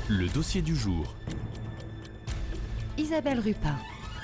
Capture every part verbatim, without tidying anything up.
Le dossier du jour. Isabelle Rupin.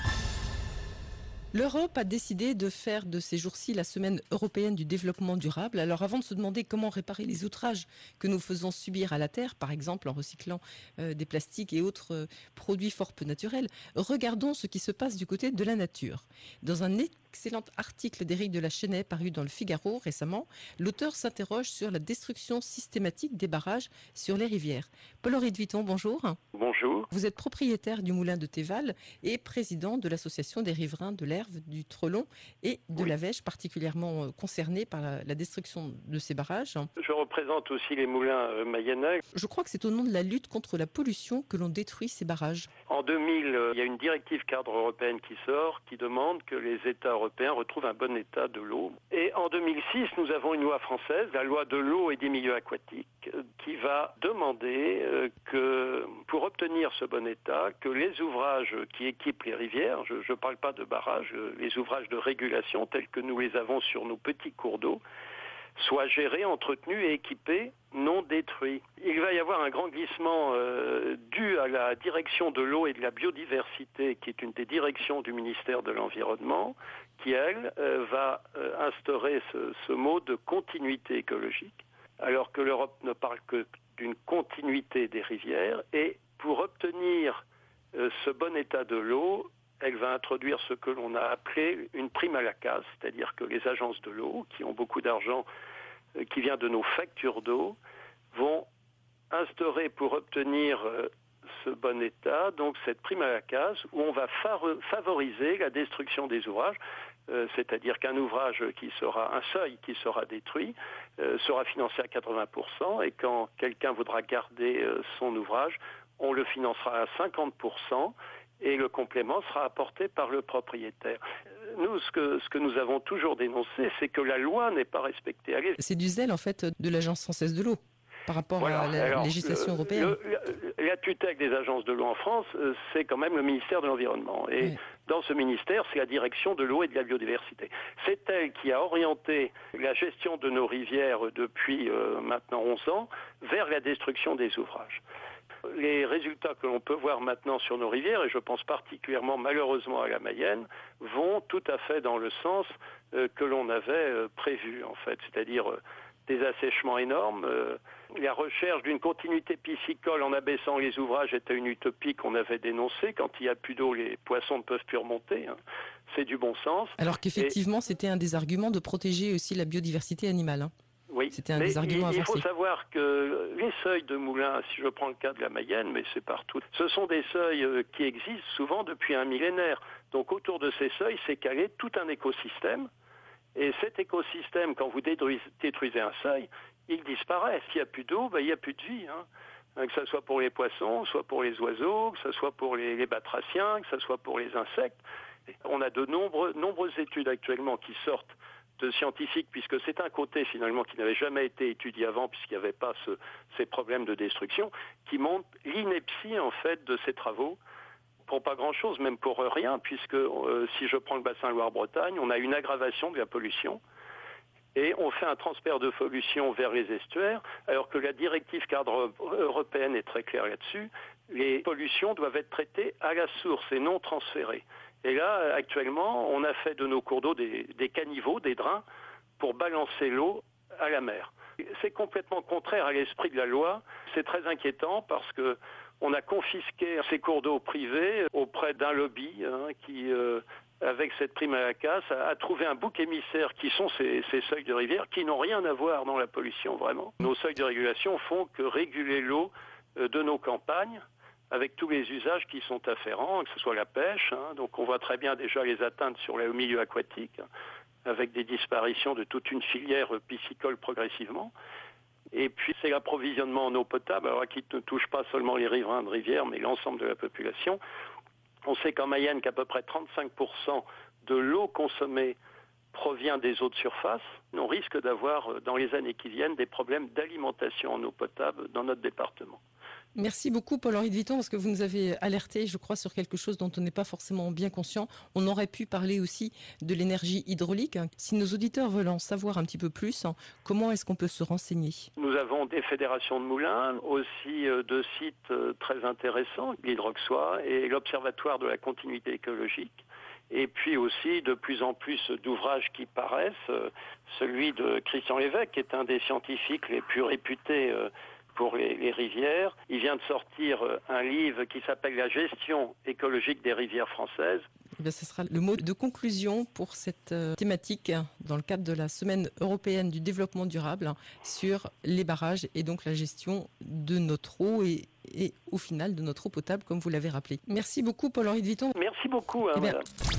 L'Europe a décidé de faire de ces jours-ci la semaine européenne du développement durable. Alors avant de se demander comment réparer les outrages que nous faisons subir à la Terre, par exemple en recyclant euh, des plastiques et autres euh, produits fort peu naturels, regardons ce qui se passe du côté de la nature. Dans un excellent article d'Éric de la Chesnaye paru dans le Figaro récemment, l'auteur s'interroge sur la destruction systématique des barrages sur les rivières. Paul-Henri de Vitton, bonjour. Bonjour. Vous êtes propriétaire du moulin de Théval et président de l'association des riverains de l'Erve, du Trelon et de oui. la Vèche, particulièrement concernés par la, la destruction de ces barrages. Je représente aussi les moulins euh, mayennais. Je crois que c'est au nom de la lutte contre la pollution que l'on détruit ces barrages. En deux mille, euh, il y a une directive cadre européenne qui sort, qui demande que les États européens retrouvent un bon état de l'eau. Et en deux mille six, nous avons une loi française, la loi de l'eau et des milieux aquatiques, euh, qui va demander euh, que, pour obtenir ce bon état, que les ouvrages qui équipent les rivières, je ne parle pas de barrages, euh, les ouvrages de régulation tels que nous les avons sur nos petits cours d'eau, soient gérés, entretenus et équipés, non détruits. Il va y avoir un grand glissement euh, dû à la direction de l'eau et de la biodiversité, qui est une des directions du ministère de l'Environnement, qui, elle, euh, va euh, instaurer ce, ce mot de continuité écologique, alors que l'Europe ne parle que d'une continuité des rivières. Et pour obtenir euh, ce bon état de l'eau, elle va introduire ce que l'on a appelé une prime à la casse, c'est-à-dire que les agences de l'eau, qui ont beaucoup d'argent euh, qui vient de nos factures d'eau, vont instaurer pour obtenir euh, ce bon état, donc cette prime à la casse, où on va favoriser la destruction des ouvrages, euh, c'est-à-dire qu'un ouvrage qui sera, un seuil qui sera détruit, euh, sera financé à quatre-vingts pour cent, et quand quelqu'un voudra garder euh, son ouvrage, on le financera à cinquante pour cent, et le complément sera apporté par le propriétaire. Nous, ce que, ce que nous avons toujours dénoncé, c'est que la loi n'est pas respectée. Allez. C'est du zèle, en fait, de l'Agence française de l'eau, par rapport voilà. à la Alors, législation le, européenne. Le, la tutelle des agences de l'eau en France, c'est quand même le ministère de l'Environnement. Et oui. Dans ce ministère, c'est la direction de l'eau et de la biodiversité. C'est elle qui a orienté la gestion de nos rivières depuis euh, maintenant onze ans vers la destruction des ouvrages. Les résultats que l'on peut voir maintenant sur nos rivières, et je pense particulièrement malheureusement à la Mayenne, vont tout à fait dans le sens euh, que l'on avait euh, prévu en fait, c'est-à-dire euh, des assèchements énormes. Euh, la recherche d'une continuité piscicole en abaissant les ouvrages était une utopie qu'on avait dénoncée. Quand il n'y a plus d'eau, les poissons ne peuvent plus remonter. Hein. C'est du bon sens. Alors qu'effectivement, et... c'était un des arguments de protéger aussi la biodiversité animale. Hein. Oui, c'était un mais des arguments il, avancés. il faut savoir que les seuils de moulins, si je prends le cas de la Mayenne, mais c'est partout, ce sont des seuils qui existent souvent depuis un millénaire. Donc autour de ces seuils, c'est calé tout un écosystème. Et cet écosystème, quand vous détruisez un seuil, il disparaît. S'il n'y a plus d'eau, ben, il n'y a plus de vie. Hein. Que ce soit pour les poissons, soit pour les oiseaux, que ce soit pour les, les batraciens, que ce soit pour les insectes. On a de nombreux, nombreuses études actuellement qui sortent de scientifiques, puisque c'est un côté finalement qui n'avait jamais été étudié avant, puisqu'il n'y avait pas ce, ces problèmes de destruction, qui montrent l'ineptie en fait de ces travaux, pour pas grand-chose, même pour rien, puisque euh, si je prends le bassin Loire-Bretagne, on a une aggravation de la pollution, et on fait un transfert de pollution vers les estuaires, alors que la directive cadre européenne est très claire là-dessus, les pollutions doivent être traitées à la source et non transférées. Et là, actuellement, on a fait de nos cours d'eau des, des caniveaux, des drains, pour balancer l'eau à la mer. C'est complètement contraire à l'esprit de la loi. C'est très inquiétant parce que on a confisqué ces cours d'eau privés auprès d'un lobby hein, qui, euh, avec cette prime à la casse, a, a trouvé un bouc émissaire qui sont ces, ces seuils de rivière qui n'ont rien à voir dans la pollution, vraiment. Nos seuils de régulation font que réguler l'eau euh, de nos campagnes, avec tous les usages qui sont afférents, que ce soit la pêche, hein, donc on voit très bien déjà les atteintes sur le milieu aquatique, hein, avec des disparitions de toute une filière piscicole progressivement. Et puis c'est l'approvisionnement en eau potable, alors qui ne touche pas seulement les riverains de rivière, mais l'ensemble de la population. On sait qu'en Mayenne, qu'à peu près trente-cinq pour cent de l'eau consommée provient des eaux de surface, on risque d'avoir dans les années qui viennent des problèmes d'alimentation en eau potable dans notre département. Merci beaucoup Paul-Henri de Vitton parce que vous nous avez alerté, je crois, sur quelque chose dont on n'est pas forcément bien conscient. On aurait pu parler aussi de l'énergie hydraulique. Si nos auditeurs veulent en savoir un petit peu plus, comment est-ce qu'on peut se renseigner? Nous avons des fédérations de moulins, aussi de sites très intéressants, l'Hydroxois et l'Observatoire de la continuité écologique. Et puis aussi de plus en plus d'ouvrages qui paraissent. Celui de Christian Lévesque, qui est un des scientifiques les plus réputés pour les, les rivières. Il vient de sortir un livre qui s'appelle La gestion écologique des rivières françaises. Eh bien, ce sera le mot de conclusion pour cette euh, thématique dans le cadre de la Semaine européenne du développement durable sur les barrages et donc la gestion de notre eau et, et au final de notre eau potable, comme vous l'avez rappelé. Merci beaucoup Paul-Henri de Vitton. Merci beaucoup. Hein, eh bien, voilà.